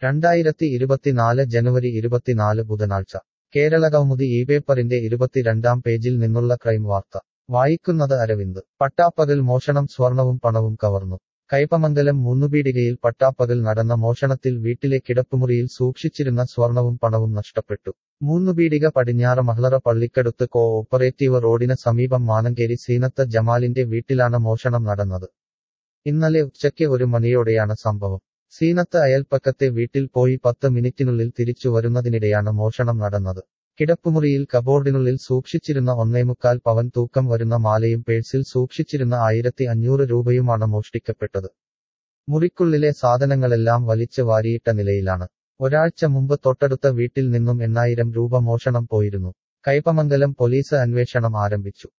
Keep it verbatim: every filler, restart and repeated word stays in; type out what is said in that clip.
രണ്ടായിരത്തി ഇരുപത്തിനാല് ജനുവരി ഇരുപത്തിനാല് ബുധനാഴ്ച കേരളകൗമുദി ഈ പേപ്പറിന്റെ ഇരുപത്തിരണ്ടാം പേജിൽ നിന്നുള്ള ക്രൈം വാർത്ത വായിക്കുന്നത് അരവിന്ദ് പട്ടാപ്പകൽ മോഷണം സ്വർണവും പണവും കവർന്നു കയ്പമംഗലം മൂന്നുപീടികയിൽ പട്ടാപ്പകൽ നടന്ന മോഷണത്തിൽ വീട്ടിലെ കിടപ്പുമുറിയിൽ സൂക്ഷിച്ചിരുന്ന സ്വർണവും പണവും നഷ്ടപ്പെട്ടു മൂന്നുപീടിക പടിഞ്ഞാറ് മഹ്ലറ പള്ളിക്കടുത്ത് കോ ഓപ്പറേറ്റീവ് റോഡിന് സമീപം മാനങ്കേരി സീനത്ത് ജമാലിന്റെ വീട്ടിലാണ് മോഷണം നടന്നത് ഇന്നലെ ഉച്ചയ്ക്ക് ഒരു മണിയോടെയാണ് സംഭവം സീനത്ത് അയൽപ്പക്കത്തെ വീട്ടിൽ പോയി പത്ത് മിനിറ്റിനുള്ളിൽ തിരിച്ചു വരുന്നതിനിടെയാണ് മോഷണം നടന്നത് കിടപ്പുമുറിയിൽ കബോർഡിനുള്ളിൽ സൂക്ഷിച്ചിരുന്ന ഒന്നേമുക്കാൽ പവൻ തൂക്കം വരുന്ന മാലയും പേഴ്സിൽ സൂക്ഷിച്ചിരുന്ന ആയിരത്തി അഞ്ഞൂറ് രൂപയുമാണ് മോഷ്ടിക്കപ്പെട്ടത് മുറിക്കുള്ളിലെ സാധനങ്ങളെല്ലാം വലിച്ച് വാരിയിട്ട നിലയിലാണ് ഒരാഴ്ച മുമ്പ് തൊട്ടടുത്ത വീട്ടിൽ നിന്നും എണ്ണായിരം രൂപ മോഷണം പോയിരുന്നു കയ്പമംഗലം പോലീസ് അന്വേഷണം ആരംഭിച്ചു